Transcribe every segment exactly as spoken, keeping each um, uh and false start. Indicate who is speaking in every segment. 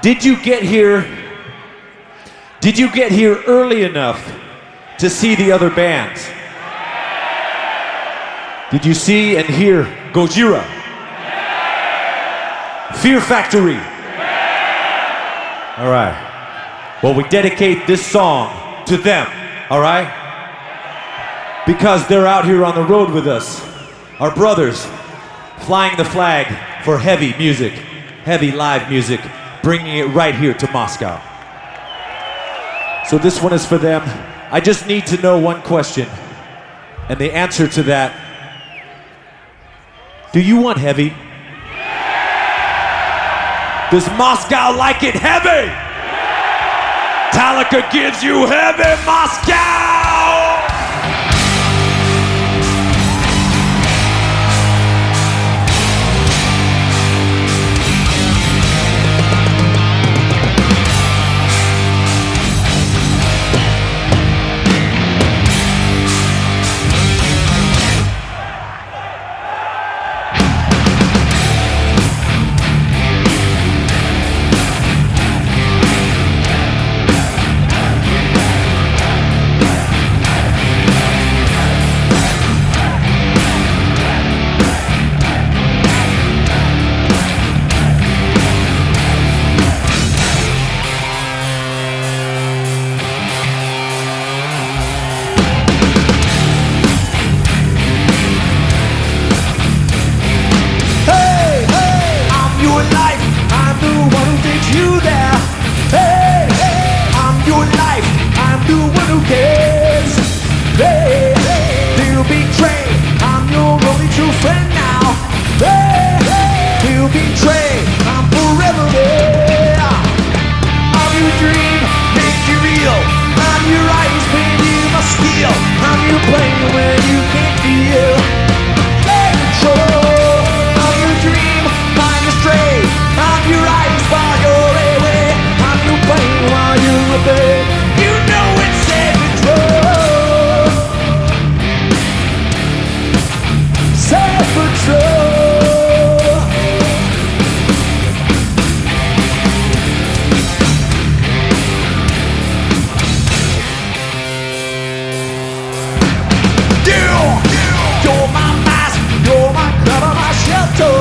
Speaker 1: Did you get here? Did you get here early enough to see the other bands? Did you see and hear Gojira? Fear Factory? All right. Well, we dedicate this song to them, all right? Because they're out here on the road with us. Our brothers, flying the flag for heavy music, heavy live music, bringing it right here to Moscow. So this one is for them. I just need to know one question. And the answer to that, do you want heavy? Does Moscow like it heavy? Metallica gives you heavy, Moscow!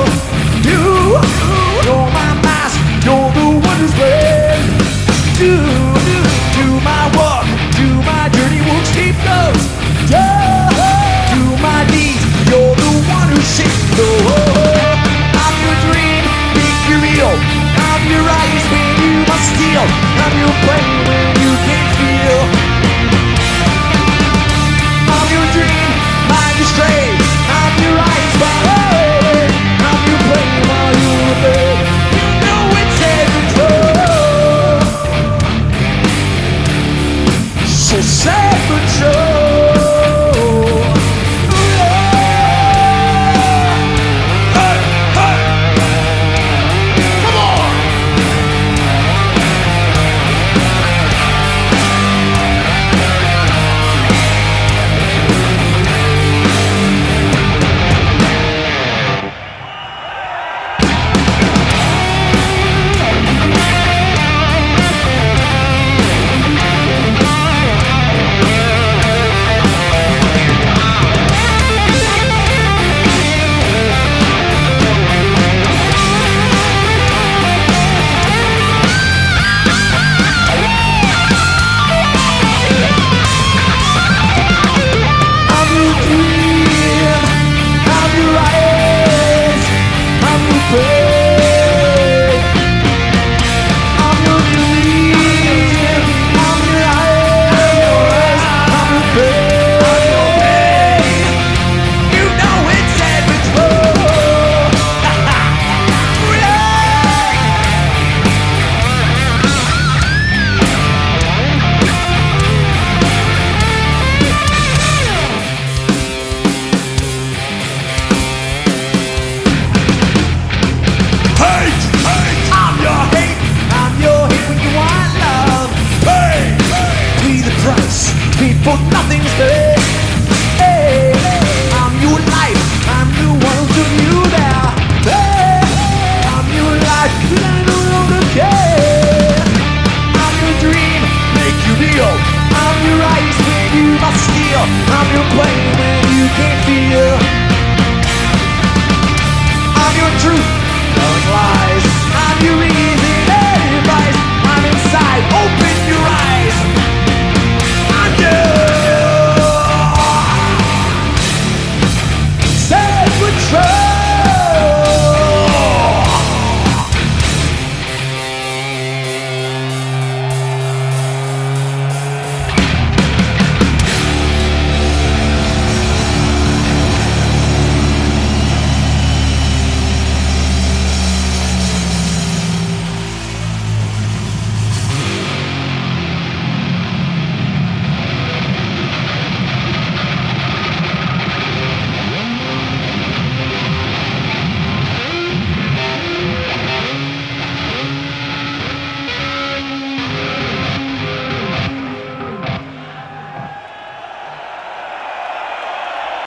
Speaker 2: You're my mask, you're the one who's red. You